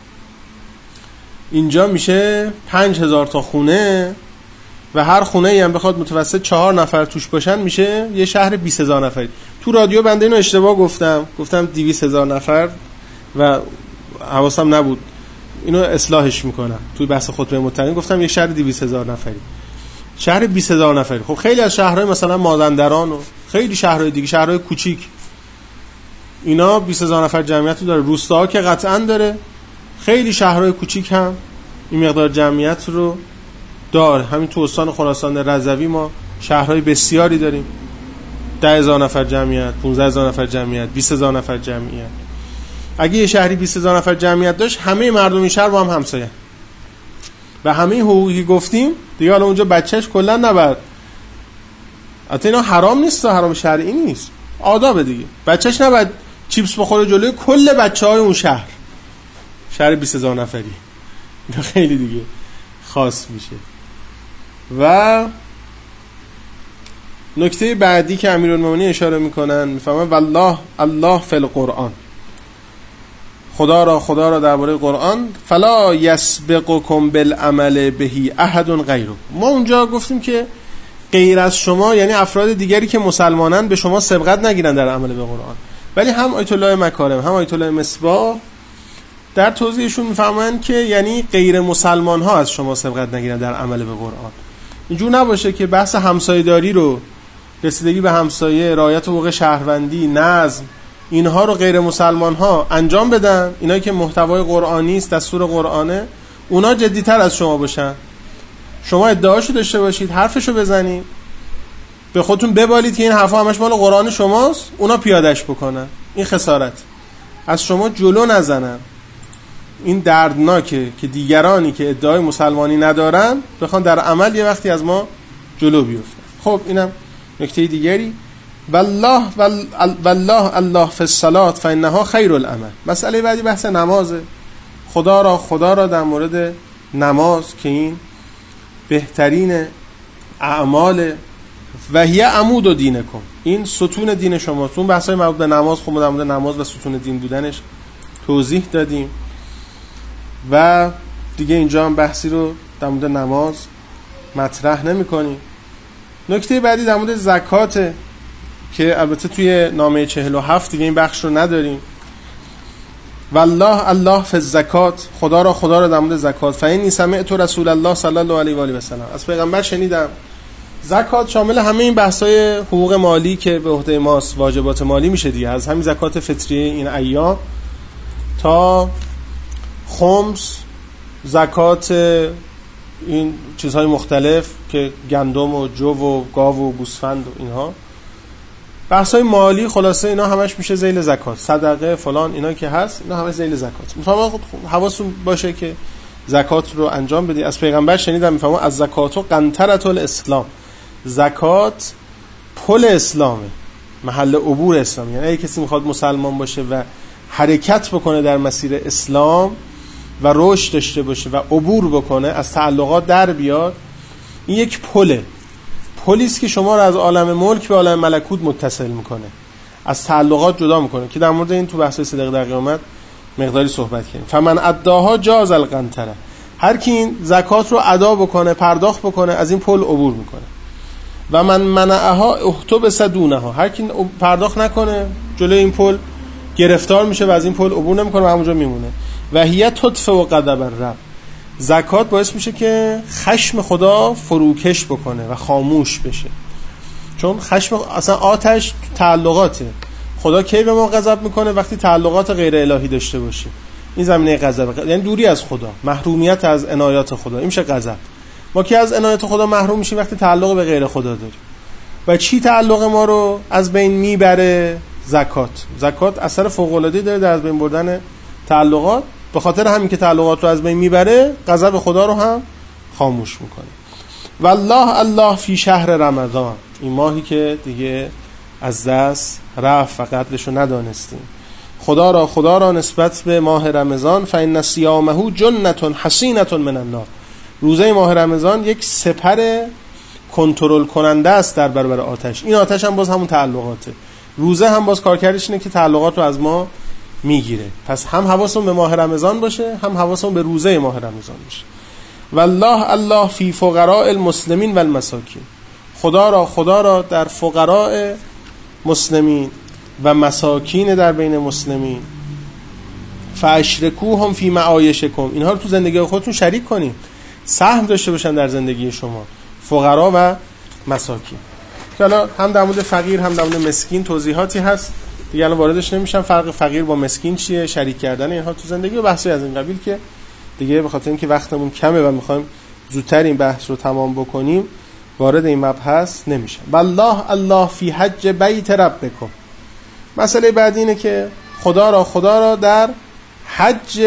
اینجا میشه پنج هزار تا خونه و هر خونه ای هم بخواد متوسط چهار نفر توش باشن میشه یه شهر بیست هزار نفری. تو رادیو بنده اینو اشتباه گفتم، گفتم دویست هزار نفر و حواسم نبود، اینو اصلاحش میکنم. توی بحث خطبه متقین گفتم یه شهر دویست هزار نفری، شهر بیست هزار نفری. خب خیلی از شهرهای مثلا مازندران و خیلی شهرهای دیگه، شهرهای کوچیک، اینا بیست هزار نفر جمعیت رو داره. روستاها که قطعا داره، خیلی شهرهای کوچیک هم این مقدار جمعیت رو داره. همین تو استان خراسان رضوی ما شهرهای بسیاری داریم، ده هزار نفر جمعیت، پانزده هزار نفر جمعیت، بیست هزار نفر جمعیت. اگه یه شهری بیست هزار نفر جمعیت داشت، همه مردم این شهر با هم همسایه و همه حقوقی گفتیم دیگه. حالا اونجا بچهش کلا نبرد، البته اینا حرام نیست، حرام شرعی نیست، آداب دیگه. بچهش نباید چیپس بخوره جلوی کل بچهای اون شهر، شهر بیست هزار نفری. اینا خیلی دیگه خاص میشه. و نکته بعدی که امیرالمومنین اشاره میکنن، میفهمن والله الله فی القرآن، خدا را خدا را درباره قرآن، فلا یسبقکم بالعمل بهی احد غیره. ما اونجا گفتیم که غیر از شما، یعنی افراد دیگری که مسلمانن، به شما سبقت نگیرن در عمل به قرآن. ولی هم آیت الله مکارم هم آیت الله مصباح در توضیحشون میفهمن که یعنی غیر مسلمان ها از شما سبقت نگیرن در عمل به قرآن. اینجور نباشه که بحث همسایه‌داری رو، رسیدگی به همسایه، رعایت حقوق شهروندی، نظم، اینها رو غیر مسلمان ها انجام بدن، اینایی که محتوای قرآنی است، دستور قرآنه، اونا جدی‌تر از شما باشن. شما ادعاشو داشته باشید، حرفشو بزنید، به خودتون ببالید که این حرفا همش مال قرآن شماست، اونا پیادهش بکنن. این خسارت از شما جلو نزنن. این دردناکه که دیگرانی که ادعای مسلمانی ندارن بخوان در عمل یه وقتی از ما جلو بیفتن. خب اینم نکته دیگری. والله والله الله فی الصلاة فانها خیر العمل. مسئله بعدی بحث نمازه. خدا را خدا را در مورد نماز که این بهترین اعمال و هی عمود و دینکم، این ستون دین شماست. اون بحثای مربوط به نماز خب در مورد نماز و ستون دین بودنش توضیح دادیم و دیگه اینجا هم بحثی رو در مورد نماز مطرح نمی کنیم. نکته بعدی در مورد زکاته که البته توی نامه چهل و هفت دیگه این بخش رو نداریم. والله الله فی الزکات، خدا را خدا را در مورد زکات. فإنی سمعت رسول الله صلی الله علیه و آله و سلم، از پیغمبر شنیدم. زکات شامل همه این بحث‌های حقوق مالی که به عهده ماست، واجبات مالی میشه دیگه، از همین زکات فطریه این ایام تا خمس، زکات این چیزهای مختلف که گندم و جو و گاو و گوسفند و اینها، بحث‌های مالی خلاصه اینا همش میشه ذیل زکات. صدقه فلان اینا که هست اینا همش ذیل زکات. میفهمم حواستون باشه که زکات رو انجام بدید. از پیغمبر شنیدم میفهمم از زکات و قنطرة الاسلام، زکات پل اسلامه، محل عبور اسلام. یعنی اگه کسی میخواد مسلمان باشه و حرکت بکنه در مسیر اسلام و رشد داشته باشه و عبور بکنه، از تعلقات در بیاد، این یک پله، پلیست که شما رو از عالم ملک به عالم ملکوت متصل میکنه. از تعلقات جدا میکنه که در مورد این تو بحث صدق در قیامت مقداری صحبت کردیم. فمن اداها جاز القنطره، هر کی این زکات رو ادا بکنه، پرداخت بکنه، از این پل عبور میکنه. و من منعها احتبس دونها، هر کی پرداخت نکنه جلوی این پل گرفتار میشه و از این پل عبور نمیکنه و همونجا میمونه. و هی تطفئ غضب الرب، زکات باعث میشه که خشم خدا فروکش بکنه و خاموش بشه. چون خشم اصلا آتش تعلقاته. خدا کی به ما غضب میکنه؟ وقتی تعلقات غیر الهی داشته باشیم. این زمینه غضب، یعنی دوری از خدا، محرومیت از عنایات خدا، این میشه غضب. ما کی از عنایات خدا محروم میشیم؟ وقتی تعلق به غیر خدا داریم. و چی تعلق ما رو از بین میبره؟ زکات. زکات اثر فوق العاده داره در از بین بردن تعلقات. به خاطر همین که تعلقات رو از بین میبره، غضب خدا رو هم خاموش میکنه. والله الله فی شهر رمضان، این ماهی که دیگه از دست رفت و قدرش رو ندانستیم. خدا را خدا را نسبت به ماه رمضان، فإن صیامه جنة حصینة من النار، روزه ماه رمضان یک سپر کنترل کننده است در برابر آتش. این آتش هم باز همون تعلقاته. روزه هم باز کارکردش اینه که تعلقات رو از ما میگیره. پس هم حواسمون به ماه رمضان باشه، هم حواسمون به روزه ماه رمضان باشه. والله الله فی فقراء المسلمین و المساکین، خدا را خدا را در فقراء مسلمین و مساکین در بین مسلمین. فاشرکوهم فی معایشکم، اینها رو تو زندگی خودتون شریک کنید، سهم داشته باشن در زندگی شما، فقرا و مساکین. که حالا هم در مورد فقیر هم در مورد مسکین توضیحاتی هست دیگه، الان واردش نمیشم. فرق فقیر با مسکین چیه، شریک کردن اینها تو زندگی و بحثی از این قبیل که دیگه به خاطر اینکه وقتمون کمه و میخوایم زودتر این بحث رو تمام بکنیم وارد این مبحث نمیشم. والله الله فی حج بیت ربکم، مسئله بعد اینه که خدا را خدا را در حج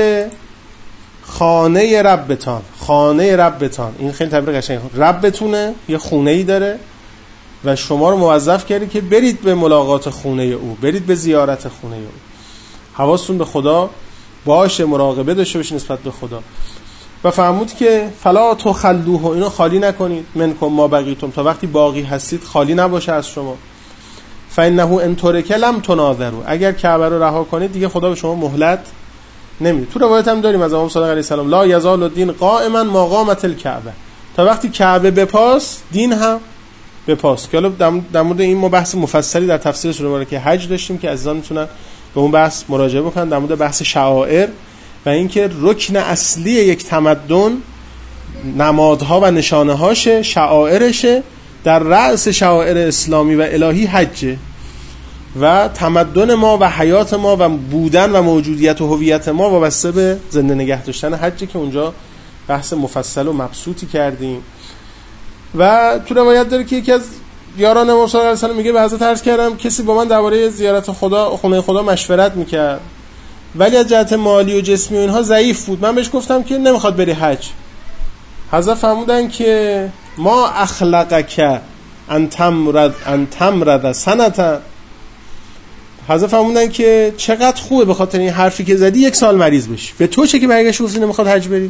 خانه ربتان. خانه ربتان، این خیلی تعبیر قشنگه. ربتونه یه خونه‌ای داره و شما رو موظف کرده که برید به ملاقات خونه او، برید به زیارت خونه او. حواستون به خدا باشه، مراقبه داشته باشید نسبت به خدا. و فرمود که فلا تخلوه، اینو خالی نکنید، منکم ما بقیتم، تا وقتی باقی هستید خالی نباشه از شما. فانه ان ترک لم تناظروا، اگر کعبه رو رها کنید دیگه خدا به شما مهلت نمیده. تو روایت هم داریم از امام صادق علیه السلام، لا یزال الدین قائما ما قامت الکعبه، تا وقتی کعبه بپاس دین هم بپاس. که حالا در مورد این ما بحث مفصلی در تفسیر سوره مبارکه حج داشتیم که عزیزان میتونن به اون بحث مراجعه بکنن، در مورد بحث شعائر و اینکه رکن اصلی یک تمدن نمادها و نشانه هاشه، شعائرشه. در رأس شعائر اسلامی و الهی حجه و تمدن ما و حیات ما و بودن و موجودیت و هویت ما وابسته به زنده نگه داشتن حجه که اونجا بحث مفصل و مبسوطی کردیم. و تو روایت داره که یکی از یاران امام صلی الله علیه و آله میگه به حضرت عرض کردم کسی با من درباره زیارت خدا خونه خدا مشورت میکرد ولی از جهت مالی و جسمی و اینها ضعیف بود. من بهش گفتم که نمیخواد بری حج. حضرت فرمودن که ما اخلقک ان تمرض ان تمرض سنتا، حضرت فرمودن که چقدر خوبه به خاطر این حرفی که زدی یک سال مریض بشی. به تو چه که برگشت گفتی نمیخواد حج بری؟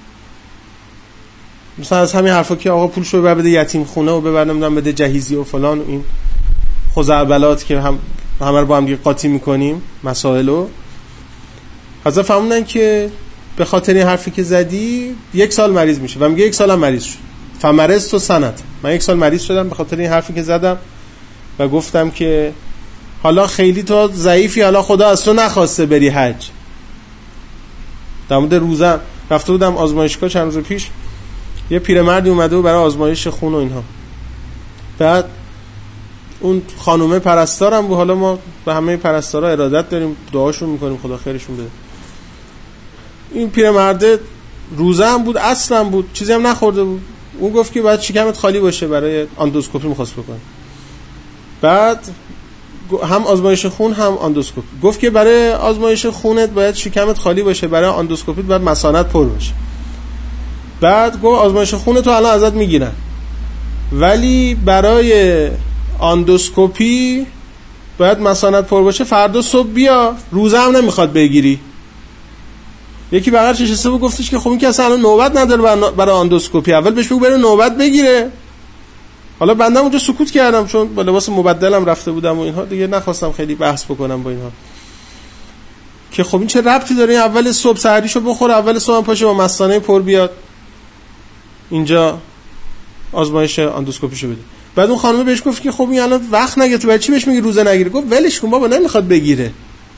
مثلا از همین حرفا که آقا پولشو ببر بده یتیم خونه و ببر نمیدونم بده جهیزیه و فلان و این خزعبلات که هم همه رو با هم دیگه قاطی میکنیم مسائلو. حضرت فرمودن که به خاطر این حرفی که زدی یک سال مریض میشه. و میگه یک سالم مریض شد. فمرضت سنت، من یک سال مریض شدم به خاطر این حرفی که زدم و گفتم که حالا خیلی تو ضعیفی، حالا خدا از تو نخواسته بری حج. در مورد روزم رفته بودم آزمایشگاه چند روز پیش، یه پیرمردی اومده و برای آزمایش خون و اینها، بعد اون خانومه پرستارم بود. حالا ما به همه پرستارا ارادت داریم، دعاشون میکنیم خدا خیرشون بده. این پیرمرده روزه هم بود، اصلا بود، چیزی هم نخورده بود. اون گفت که باید شکمت خالی باشه، برای اندوسکوپی می‌خواست بکنه. بعد هم آزمایش خون هم اندوسکوپی. گفت که برای آزمایش خونت باید شکمت خالی باشه، برای اندوسکوپی باید مثانت پر باشه. بعد گفت آزمایش خونت رو الان ازت میگیرن ولی برای اندوسکوپی باید مثانت پر باشه، فردا صبح بیا، روزه هم نمیخواد بگیری. یکی بغلش نشسته بود گفتش که خب این که اصلا الان نوبت نداره برای اندوسکوپی، اول بهش بگو بره نوبت بگیره. حالا بنده اونجا سکوت کردم چون با لباس مبدلم رفته بودم و اینها، دیگه نخواستم خیلی بحث بکنم با اینها که خب این چه ربطی داره اول صبح سحریشو بخوره، اول صبح هم پاشه با مثانه پر بیاد اینجا آزمایش اندوسکوپیشو بده. بعد اون خانم بهش گفت که خب این الان وقت نگه، تو برای چی بهش میگی روزه نگیره؟ گفت ولش کن بابا، نمیخواد بگیره.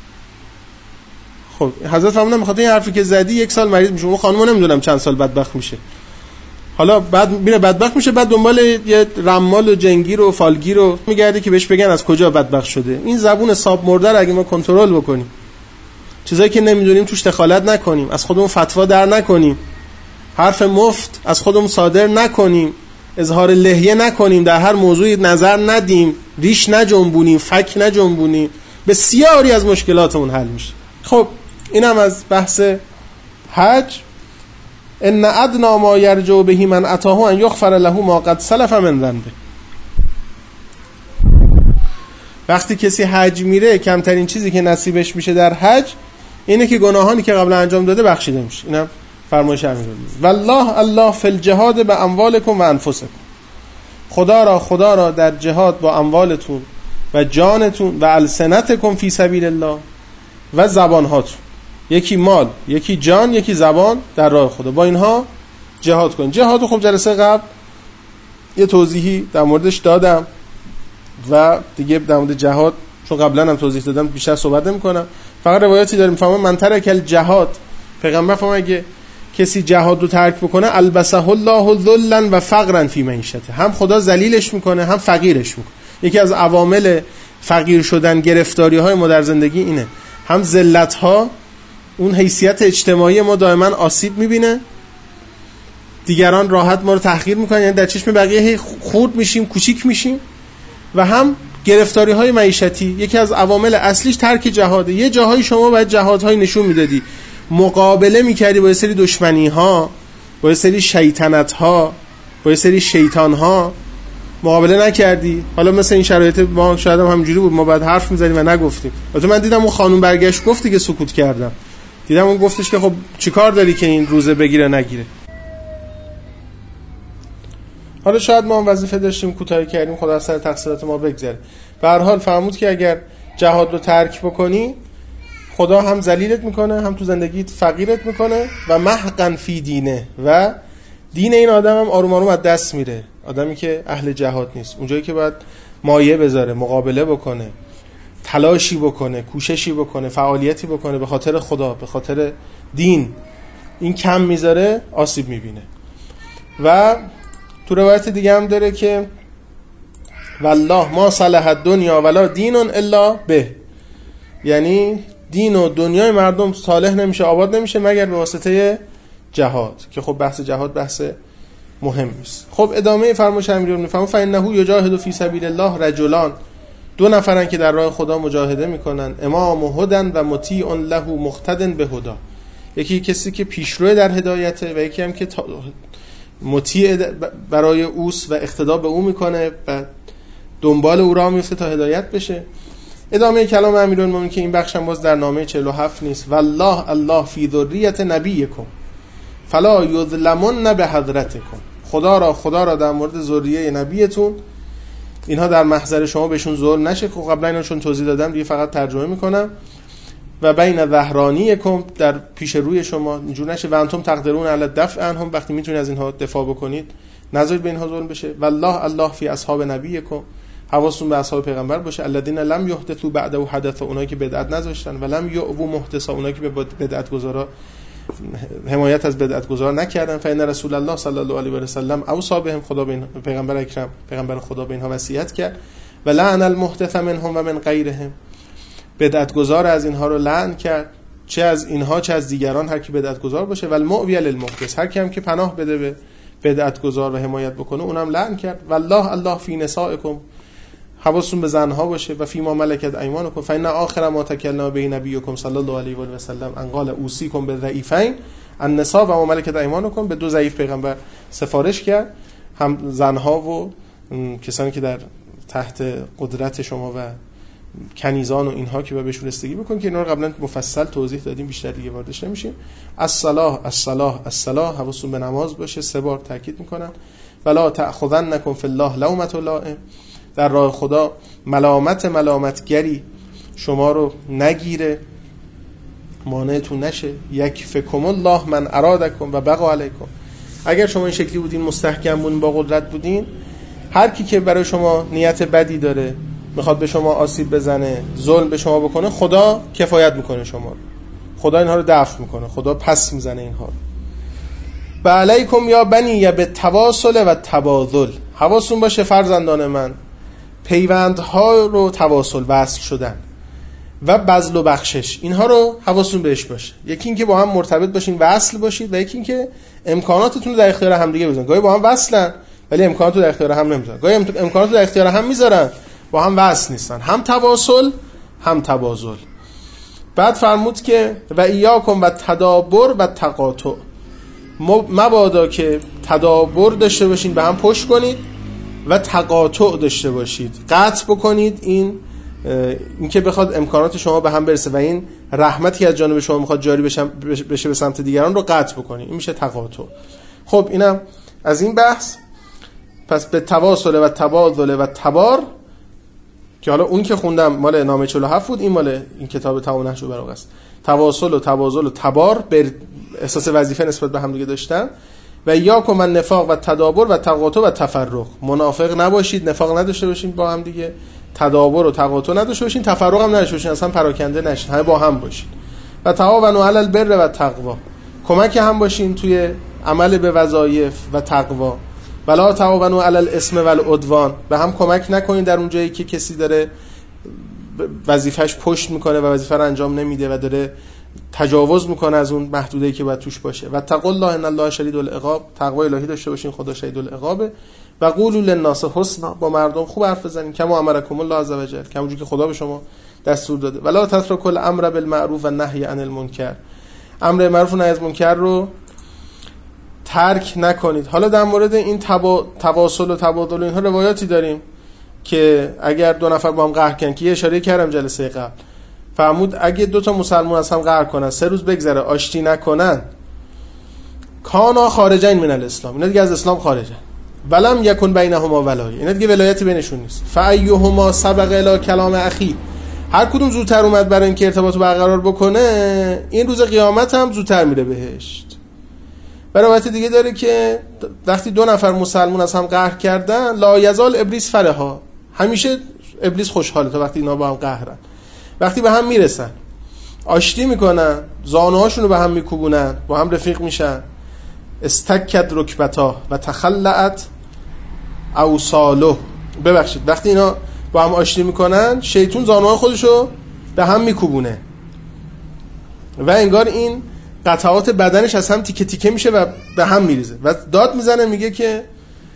خب حضرت فرمودن میخواد این حرفی که زدی یک سال مریض میشه. اون خانم نمیدونم چند سال بدبخت میشه. حالا بعد میره بدبخت میشه، بعد دنبال یه رمال و جنگیر و فالگیر رو میگرده که بهش بگن از کجا بدبخت شده. این زبون ساب مرده رو اگه ما کنترل بکنیم، چیزایی که نمیدونیم توش دخالت نکنیم، از خودمون فتوا در نکنیم، حرف مفت از خودمون صادر نکنیم، اظهار لحیه نکنیم، در هر موضوعی نظر ندیم، ریش نجنبونیم، فک نجنبونیم، بسیاری از مشکلاتمون حل میشه. خب اینم از بحث حج. ان ادنا ما یرجو به من اتاه ان یغفر له ما قد سلف من ذنبه. وقتی کسی حج میره کمترین چیزی که نصیبش میشه در حج اینه که گناهانی که قبلا انجام داده بخشیده میشه. اینم فرمایش امیرالمومنین. والله الله فی الجهاد به اموالکم و انفسکم. خدا را خدا را در جهاد با اموالتون و جانتون و السنتکم فی سبیل الله و زبانهاتون، یکی مال، یکی جان، یکی زبان در راه خدا، با اینها جهاد کن. جهاد خب جلسه قبل یه توضیحی در موردش دادم و دیگه در مورد جهاد چون قبلا هم توضیح دادم بیشتر صحبت نمی‌کنم. فقط روایتی داریم فهمون من ترک الجهاد، پیغمبر فرمود اگه کسی جهاد رو ترک بکنه البسه الله ذلا و فقرا فی معیشته، هم خدا ذلیلش میکنه هم فقیرش میکنه. یکی از عوامل فقیر شدن گرفتاری های ما در زندگی اینه، هم ذلت ها، اون حیثیت اجتماعی ما دائما آسیب میبینه، دیگران راحت ما رو تحقیر میکنن، یعنی در چشم بقیه خورد میشیم، کوچیک میشیم، و هم گرفتاری های معیشتی. یکی از عوامل اصلیش ترک جهاده. یه جاهای شما باید جهادهای نشون میدادی، مقابله میکردی با یه سری دشمنی ها، با یه سری شیطنت ها، با یه سری شیطان ها، مقابله نکردی. حالا مثل این شرایط ما شاید هم همینجوری بود، ما بعد حرف میزدیم و نگفتیم. البته من دیدم اون خانم برگشت گفت دیگه سکوت کردم، دیدم اون گفتش که خب چیکار داری که این روزه بگیره نگیره. حالا شاید ما هم وظیفه داشتیم کوتاهی کردیم، خدا از سر تقصیرات ما بگذره. به هر حال فرمود که اگر جهاد رو ترک بکنی خدا هم ذلیلت میکنه، هم تو زندگیت فقیرت میکنه و محقن فی دینه، و دین این آدم هم آروم آروم از دست میره. آدمی که اهل جهاد نیست، اونجایی که باید مایه بذاره، مقابله بکنه، تلاشی بکنه، کوششی بکنه، فعالیتی بکنه به خاطر خدا، به خاطر دین، این کم میذاره آسیب میبینه. و تو روایت دیگه هم داره که والله ما صلح الدنیا ولا دین الا به، یعنی دین و دنیای مردم صالح نمیشه، آباد نمیشه مگر به واسطه جهاد، که خب بحث جهاد بحث مهم است. خب ادامه فرمایش امیرالمومنین فرمود فانه یجاهد فی سبیل الله رجلان، دو نفرن که در راه خدا مجاهده میکنن، امام هدن و مطیع له مقتدن به هدا، یکی کسی که پیشرو در هدایته و یکی هم که مطیع برای اوست و اقتدا به او میکنه و دنبال او راه میفته تا هدایت بشه. ادامه کلام امیرالمومنین که این بخش هم باز در نامه چهل و هفت نیست. والله الله فی ذریت نبیکم فلا یظلمن به حضرتکم، خدا را خدا را در مورد ذریه نبیتون اینها در محضر شما بهشون ظلم نشه. خب قبلا اینا چون توضیح دادم دیگه فقط ترجمه میکنم. و بین ظهرانیکم، در پیش روی شما اینجور نشه. و انتم تقدرون علی الدفع عنهم، وقتی میتونید از اینها دفاع بکنید نذارید به اینها ظلم بشه. والله الله فی اصحاب نبیکم، حواستون به اصحاب پیغمبر باشه. الذین لم یحدثوا بعده حدث، اونایی که بدعت نذاشتن، و لم یؤوا محدثا، اونایی که به بدعت گذارا حمایت از بدعت گذار نکردن. فإن رسول الله صلی الله علیه و سلم اوصى بهم، خدا به پیغمبر اکرم پیغمبر خدا به اینها وصیت کرد. و لعن المحدث منهم و من غیرهم، بدعت گذار از اینها رو لعن کرد، چه از اینها چه از دیگران، هر کی بدعت گذار باشه. و المؤوی للمحدث، هر کی هم که پناه بده به بدعت گذار و حمایت بکنه اونم لعن کرد. والله الله فی نسائکم، حواستون به زنها باشه. و فی ما ملکت ایمانکم فإن آخر ما تکلم به نبیکم صلی الله علیه و سلم ان قال اوصیکم بالضعیفین النساء و ما ملکت ایمانکم، به دو ضعیف پیغمبر سفارش کرد، هم زنها و کسانی که در تحت قدرت شما و کنیزان و اینها که بهشون رسیدگی بکن، که اینا رو قبلا مفصل توضیح دادیم، بیشتر دیگه واردش نمیشیم. الصلاح الصلاح الصلاح، حواستون به نماز باشه. سه بار تاکید میکنن. ولا تأخذنکم فی الله لومة لائم، در راه خدا ملامت ملامتگری شما رو نگیره، مانعتون نشه. یکفکم الله من ارادکم و بقا علیکم. اگر شما این شکلی بودین، مستحکم بودین، با قدرت بودین، هر کی که برای شما نیت بدی داره، میخواد به شما آسیب بزنه، ظلم به شما بکنه، خدا کفایت میکنه شما رو، خدا اینها رو دفع میکنه، خدا پس میزنه اینها رو. و علیکم یا بنی به تواصل و تبادل، حواستون باشه فرزندان من، پیوندها رو تواصل، وصل شدن و بذل و بخشش، اینها رو حواستون بهش باشه. یکی این که با هم مرتبط باشین، وصل باشید، و یکی این که امکاناتتون رو در اختیار هم دیگه بذارین. گاهی با هم وصلن ولی امکانات رو در اختیار هم نمیذارن، گاهی امکانات رو در اختیار هم میذارن با هم وصل نیستن، هم تواصل هم تبادل. بعد فرمود که و ایاکم و تدابر و تقاطع، مبادا که تدابر داشته باشین، به هم پشت کنید، و تقاطع داشته باشید، قطع بکنید این این که بخواد امکانات شما به هم برسه و این رحمتی از جانب شما میخواد جاری بشه بشه به سمت دیگران رو قطع بکنید، این میشه تقاطع. خب اینم از این بحث. پس به تواصل و تبادل و تبار، که حالا اون که خوندم مال نامه چهل و هفت بود، این مال این کتاب تمام نهج البلاغه است. تواصل و تبادل و تبار به احساس وظیفه نسبت به هم دیگه داشتن. و یاکم من نفاق و تدابر و تقاطع و تفرق، منافق نباشید، نفاق نداشته باشین با هم دیگه، تدابر و تقاطع نداشته باشین، تفرق هم نداشته باشین، اصلا پراکنده نشین، همه با هم باشین. و تعاونوا علی البر و تقوا، کمک هم باشین توی عمل به وظایف و تقوا. ولا تعاونوا علی الاثم والعدوان، به هم کمک نکنین در اون جایی که کسی داره وظیفه‌اش پشت میکنه و وظیفه رو انجام نمیده و داره تجاوز میکنه از اون محدوده‌ای که باید توش باشه. و تقوا الله ان الله شدید العقاب، تقوا الهی داشته باشین، خدا شدید العقابه. و قولوا للناس حسنا، با مردم خوب حرف بزنین، کما امرکم الله عز و جل، همونجوری که خدا به شما دستور داده. ولا تترکوا الامر بالمعروف و النهی عن المنکر، امر معروف و نهی از منکر رو ترک نکنید. حالا در مورد این تبا... تواصل و تبادل و اینها روایاتی داریم که اگر دو نفر با هم قهر کنن، که یه اشاره کردم جلسه قبل، فرمود اگه دو تا مسلمان از هم قهر کنن، سه روز بگذره آشتی نکنن، کانا خارجین من الاسلام، اینا دیگه از اسلام خارجن. ولم یکن بینهما ولایه، اینا دیگه ولایتی بینشون نیست. فایهما سبق الی کلام اخی، هر کدوم زودتر اومد برای اینکه ارتباطو برقرار بکنه، این روز قیامت هم زودتر میره بهشت. روایت دیگه داره که وقتی دو نفر مسلمان از هم قهر کردن، لا یزال ابلیس فرحا، همیشه ابلیس خوشحاله تا وقتی اینا با هم قهرن. وقتی به هم میرسن، آشتی میکنن، زانوهاشون رو به هم میکوبونن، با هم رفیق میشن، استکت رکبتا و تخلعت اوصاله، ببخشید وقتی اینا با هم آشتی میکنن، شیطون زانوهای خودشو به هم میکوبونه و انگار این قطعات بدنش از هم تیکه تیکه میشه و به هم میریزه و داد میزنه، میگه که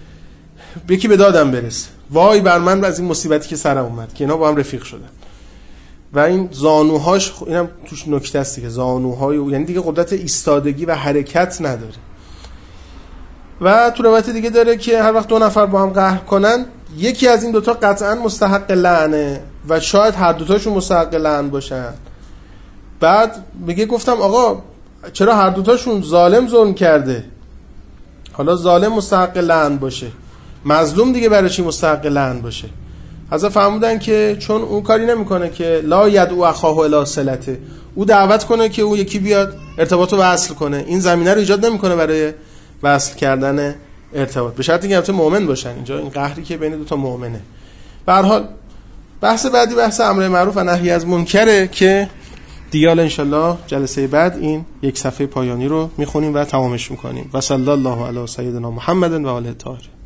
یکی به دادم برسه، وای بر من از این مصیبتی که سرم اومد که اینا با هم رفیق شدن. و این زانوهاش، اینم توش نکته است که زانوهای او یعنی دیگه قدرت ایستادگی و حرکت نداره. و تو روایت دیگه داره که هر وقت دو نفر با هم قهر کنن، یکی از این دوتا قطعا مستحق لعنه و شاید هر دوتاشون مستحق لعن باشن. بعد میگه گفتم آقا چرا هر دوتاشون؟ ظالم ظلم کرده، حالا ظالم مستحق لعن باشه، مظلوم دیگه برای چی مستحق لعن باشه؟ حضرت فرمودن که چون اون کاری نمیکنه که لا یدعو اخاه الی صلته، او دعوت کنه که اون یکی بیاد ارتباطو وصل کنه، این زمینه رو ایجاد نمیکنه برای وصل کردن ارتباط، به شرطی که البته مؤمن باشن. اینجا این قهری که بین دو تا مؤمنه. به هر حال بحث بعدی بحث امر معروف و نهی از منکره که دیگه ان شاءالله جلسه بعد این یک صفحه پایانی رو میخونیم و تمامش میکنیم. و صلی الله علی سیدنا محمد و آله الطاهرین.